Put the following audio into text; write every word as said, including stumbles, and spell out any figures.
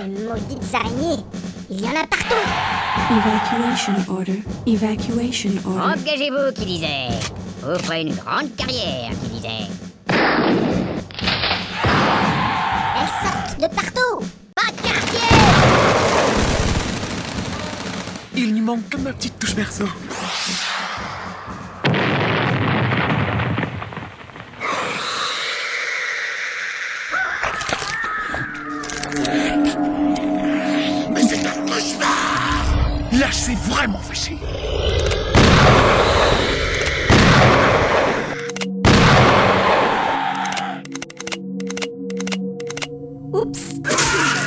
Ces maudites araignées, il y en a partout. Evacuation order. Evacuation order. Engagez-vous, qui disait. Vous ferez une grande carrière, qui disait. Elles sortent de partout. Pas de quartier. Il n'y manque que ma petite touche perso. Mais c'est un cauchemar! Là, je suis vraiment fâché. Oups.